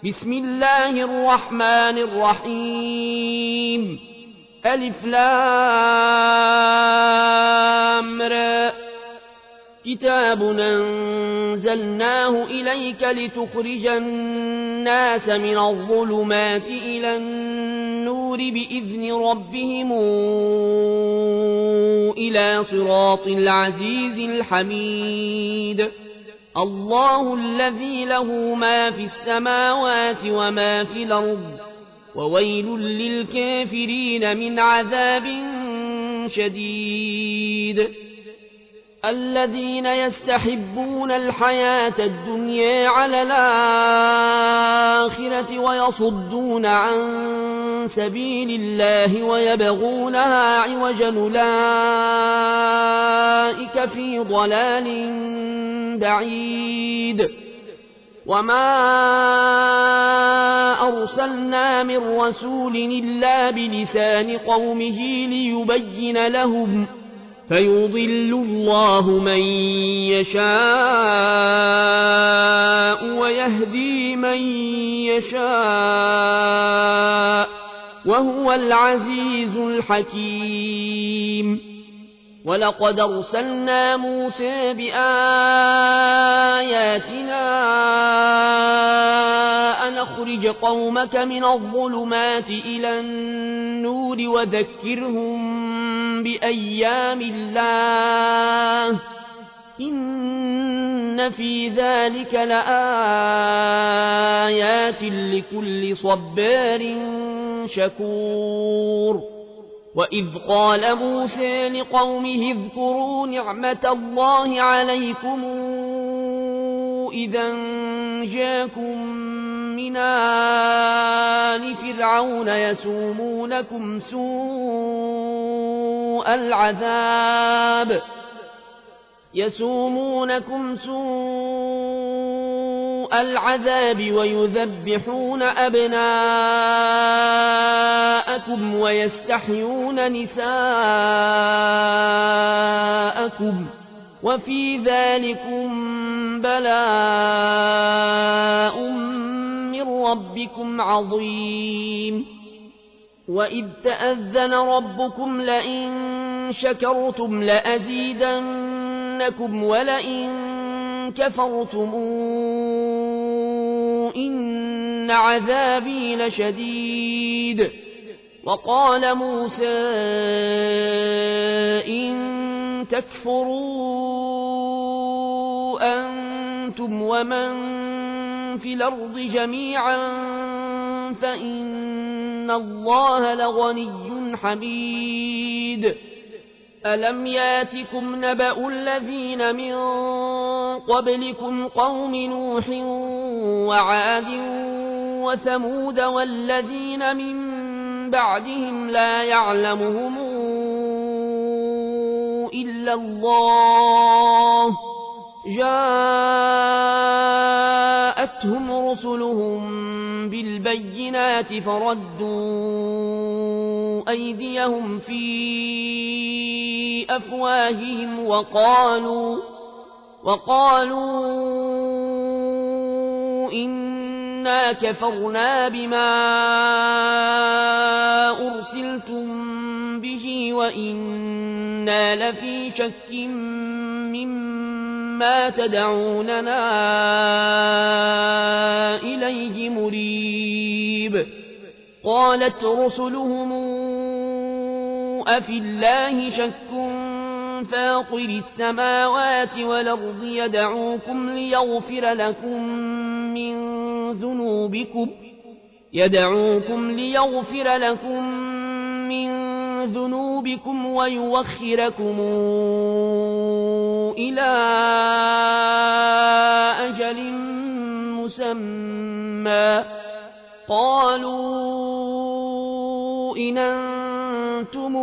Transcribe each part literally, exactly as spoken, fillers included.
بسم الله الرحمن الرحيم ألف لام را كتاب أنزلناه إليك لتخرج الناس من الظلمات إلى النور بإذن ربهم إلى صراط العزيز الحميد الله الذي له ما في السماوات وما في الأرض وويل للكافرين من عذاب شديد الذين يستحبون الحياة الدنيا على الآخرة ويصدون عن سبيل الله ويبغونها عوجا أولئك في ضلال بعيد وما أرسلنا من رسول إلا بلسان قومه ليبين لهم فيضل الله من يشاء ويهدي من يشاء وهو العزيز الحكيم ولقد أرسلنا موسى بآياتنا أن أخرج قومك من الظلمات إلى النور وذكرهم بأيام الله إن في ذلك لآيات لكل صبار شكور وإذ قال موسى لقومه اذكروا نعمة الله عليكم إذا جاءكم من آل فرعون يسومونكم سوء العذاب يسومونكم سوء العذاب ويذبحون أبناءكم ويستحيون نساءكم وفي ذلكم بلاء من ربكم عظيم وإذ تأذن ربكم لئن شكرتم لأزيدنكم ولئن كفرتم إن عذابي لشديد وقال موسى إن تكفروا أنتم ومن في الأرض جميعا فإن الله لغني حميد ألم ياتكم نبأ الذين من قبلكم قوم نوح وعاد وثمود والذين من بعدهم لا يعلمهم إلا الله جاءتهم رسلهم بالبينات فردوا أيديهم في أفواههم وقالوا وقالوا إنا كفرنا بما أرسلتم به وإنا لفي شك مما تدعوننا إليه مريب قالت رسلهم أفي الله شك فاطر السماوات والأرض يدعوكم ليغفر لكم من ذنوبكم يدعوكم ليغفر لكم من ذنوبكم ويوخركم إلى أجل مسمى قالوا إن أنتم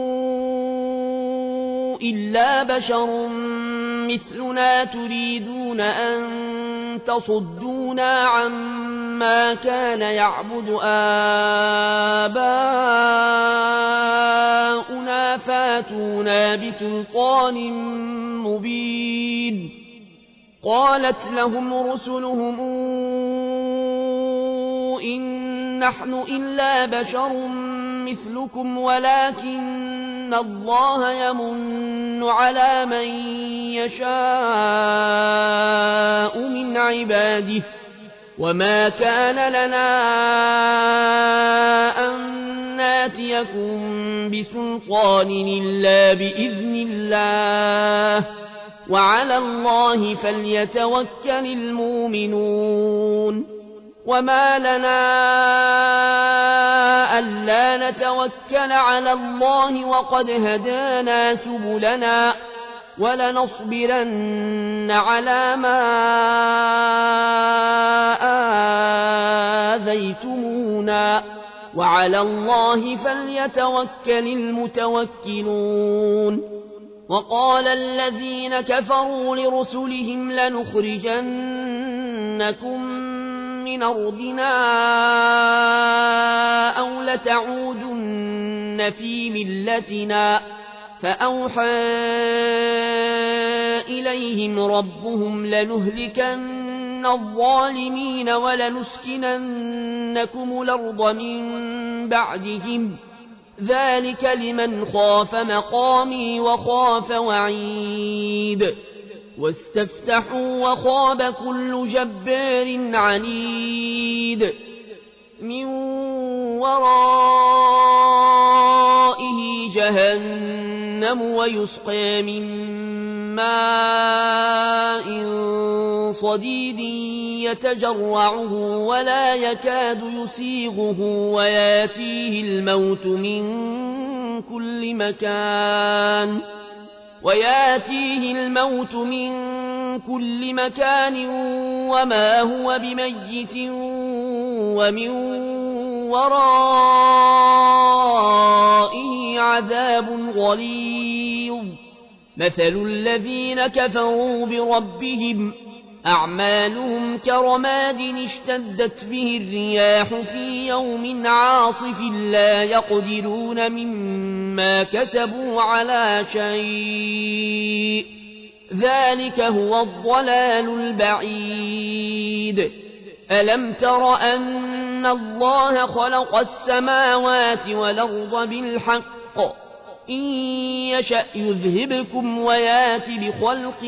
إلا بشر مثلنا تريدون أن تصدونا عما كان يعبد آباؤنا فاتونا بسلطان مبين قالت لهم رسلهم إن نحن إلا بشر مثلكم ولكن الله يمن على من يشاء من عباده وما كان لنا أن ناتيكم بسلطان إلا بإذن الله وعلى الله فليتوكل المؤمنون وما لنا ألا نتوكل على الله وقد هدانا سبلنا ولنصبرن على ما آذيتمونا وعلى الله فليتوكل المتوكلون وقال الذين كفروا لرسلهم لنخرجنكم من أرضنا أو لتعودن في ملتنا فأوحى إليهم ربهم لنهلكن الظالمين ولنسكننكم الأرض من بعدهم ذلك لمن خاف مقامي وخاف وعيد واستفتحوا وخاب كل جبار عنيد من ورائه جهنم ويسقى من ماء صديد يتجرعه ولا يكاد يسيغه وياتيه الموت من كل مكان وياتيه الموت من كل مكان وما هو بميت ومن ورائه عذاب غليظ مثل الذين كفروا بربهم أعمالهم كرماد اشتدت به الرياح في يوم عاصف لا يقدرون مما كسبوا على شيء ذلك هو الضلال البعيد ألم تر أن الله خلق السماوات والأرض بالحق إن يشأ يذهبكم ويات بخلق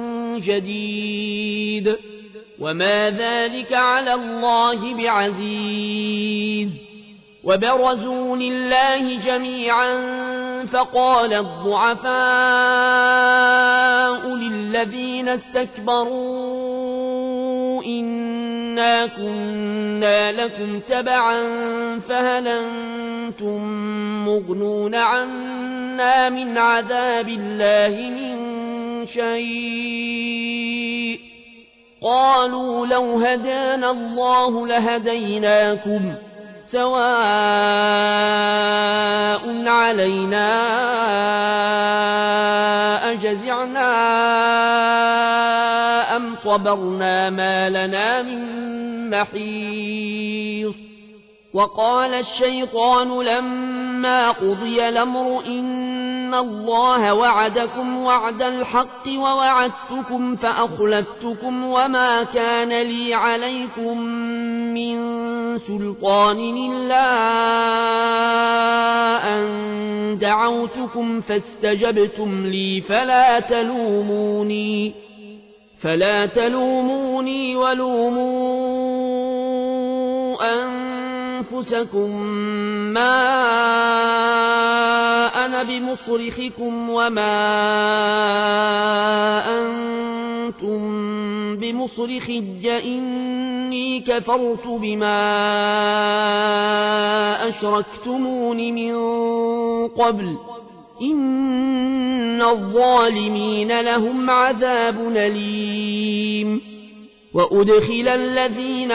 جديد وما ذلك على الله بعزيز وبرزوا لله جميعا فقال الضعفاء للذين استكبروا إنا كنا لكم تبعا فهل أنتم مغنون عنا من عذاب الله من شيء قالوا لو هدانا الله لهديناكم سواء علينا أجزعنا أم صبرنا ما لنا من محيص وقال الشيطان لما قضي الأمر إن الله وعدكم وعد الحق ووعدتكم فأخلفتكم وما كان لي عليكم من سلطان إلا أن دعوتكم فاستجبتم لي فلا تلوموني فلا تلوموني ولوموا أنفسكم ما أنا بمصرخكم وما أنتم بمصرخي إني كفرت بما أشركتمون من قبل إن الظالمين لهم عذاب أليم وأدخل الذين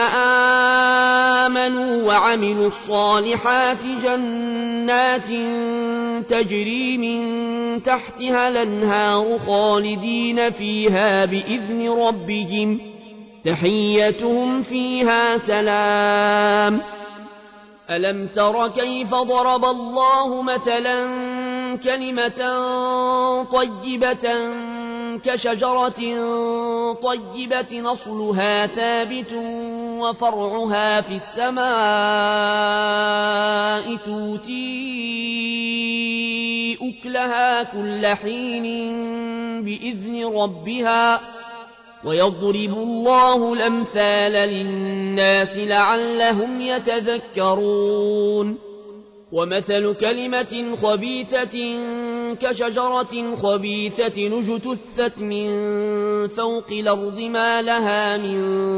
آمنوا وعملوا الصالحات جنات تجري من تحتها الأنهار خالدين فيها بإذن ربهم تحيتهم فيها سلام ألم تر كيف ضرب الله مثلا كلمة طيبة كشجرة طيبة نصلها ثابت وفرعها في السماء تؤتي أكلها كل حين بإذن ربها ويضرب الله الأمثال للناس لعلهم يتذكرون ومثل كلمة خبيثة كشجرة خبيثة اجتثت من فوق الأرض ما لها من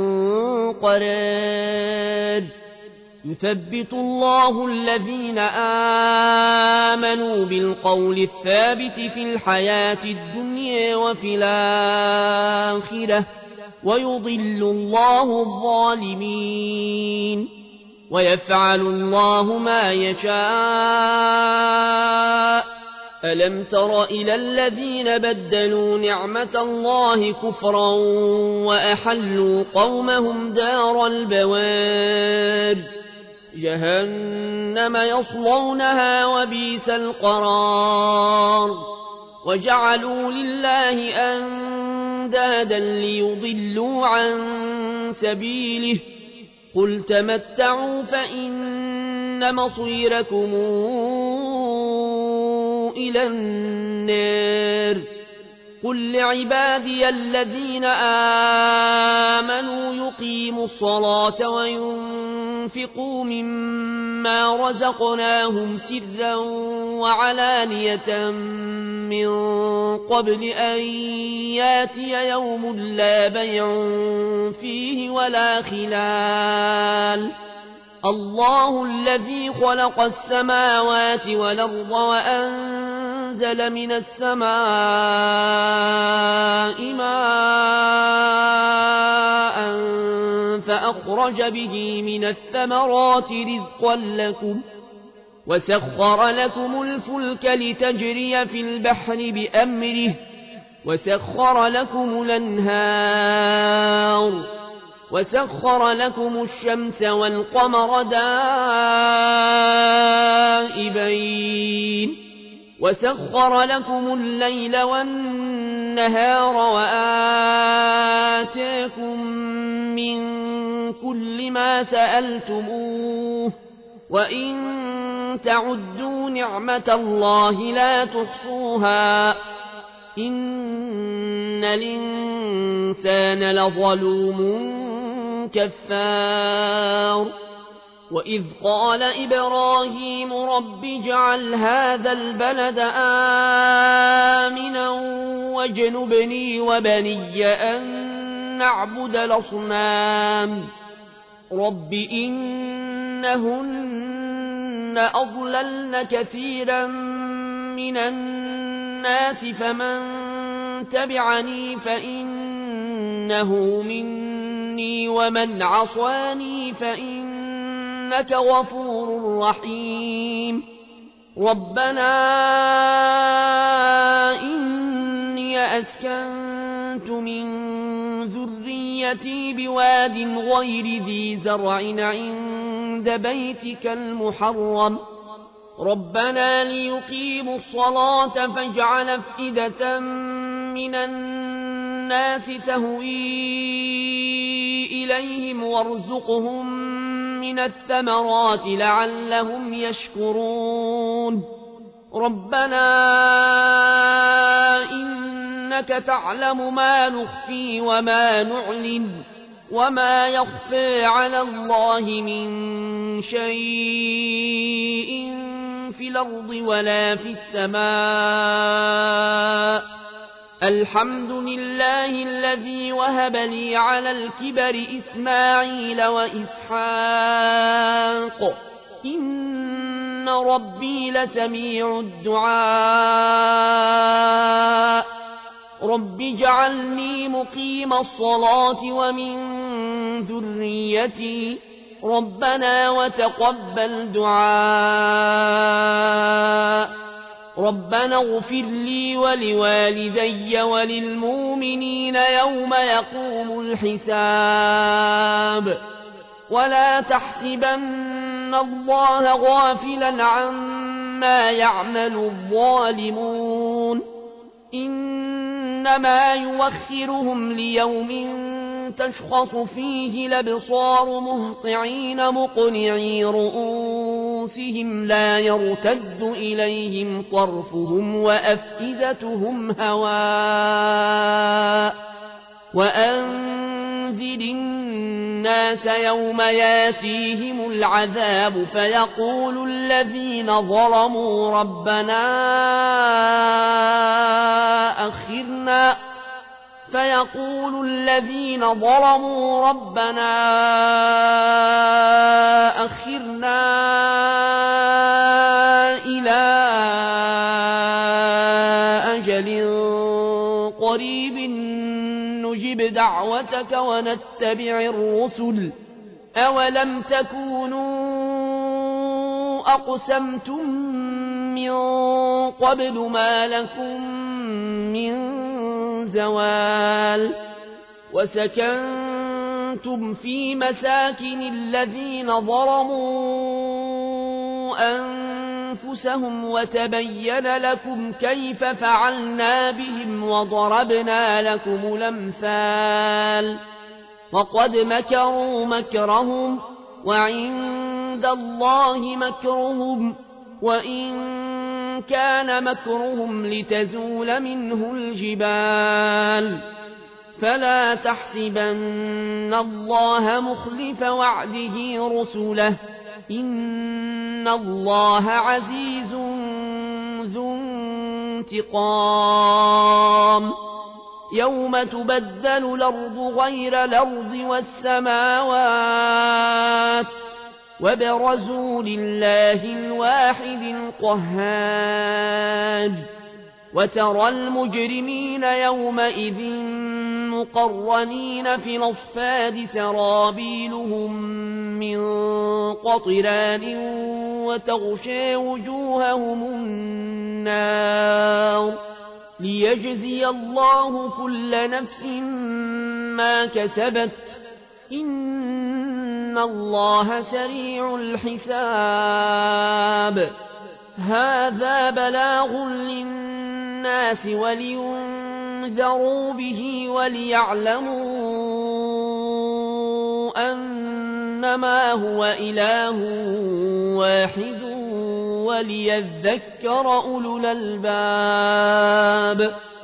قرار يثبت الله الذين آمنوا بالقول الثابت في الحياة الدنيا وفي الآخرة ويضل الله الظالمين ويفعل الله ما يشاء ألم تر إلى الذين بدلوا نعمة الله كفرا وأحلوا قومهم دار البوار جهنم يصلونها وبئس القرار وجعلوا لله أندادا ليضلوا عن سبيله قل تمتعوا فإن مصيركم إلى النار قل لعبادي الذين آمنوا يقيموا الصلاة وينفقوا مما رزقناهم سرا وعلانية من قبل أن ياتي يوم لا بيع فيه ولا خلال الله الذي خلق السماوات والأرض وأنزل من السماء ماء فأخرج به من الثمرات رزقا لكم وسخر لكم الفلك لتجري في البحر بأمره وسخر لكم الأنهار وسخر لكم الشمس والقمر دائبين وسخر لكم الليل والنهار وآتاكم من كل ما سألتموه وإن تعدوا نعمة الله لا تحصوها إن الإنسان لظلوم كفار وإذ قال إبراهيم رب اجعل هذا البلد آمنا واجنبني وبني أن نعبد الأصنام رب إنهن أضللن كثيرا من الناس فمن تبعني فإنه مني ومن عصاني فإنك غفور رحيم ربنا إني أسكنت من ذريتي بواد غير ذي زرع عند بيتك المحرم ربنا ليقيموا الصلاة فاجعل أفئدة من الناس تهوي إليهم وارزقهم من الثمرات لعلهم يشكرون ربنا إنك تعلم ما نخفي وما نعلن وما يخفى على الله من شيء في الأرض ولا في السماء الحمد لله الذي وهب لي على الكبر إسماعيل وإسحاق إن ربي لسميع الدعاء رب اجعلني مقيم الصلاة ومن ذريتي ربنا وتقبل دعاء ربنا اغفر لي ولوالدي وللمؤمنين يوم يقوم الحساب ولا تحسبن الله غافلا عما يعمل الظالمون إنما يوخرهم ليوم تشخص فيه الأبصار مهطعين مقنعي رؤوسهم لا يرتد إليهم طرفهم وأفئدتهم هواء وأنذر الناس يوم ياتيهم العذاب فيقول الذين ظلموا ربنا أخرنا فيقول الذين ظلموا ربنا أخرنا إلى أجل قريب نجب دعوتك ونتبع الرسل أولم تكونوا أقسمتم من قبل ما لكم من زوال وسكنتم في مساكن الذين ظلموا أنفسهم وتبين لكم كيف فعلنا بهم وضربنا لكم الأمثال وقد مكروا مكرهم وعند الله مكرهم وإن كان مكرهم لتزول منه الجبال فلا تحسبن الله مخلف وعده رسله إن الله عزيز ذو انتقام يوم تبدل الأرض غير الأرض والسماوات وبرزوا لله الواحد القهار وترى المجرمين يومئذ مقرنين في الأصفاد سرابيلهم من قطران وتغشى وجوههم النار ليجزي الله كل نفس ما كسبت إن الله سريع الحساب هذا بلاغ للناس ولينذروا به وليعلموا أنما هو إله واحد وليذكر أولو الألباب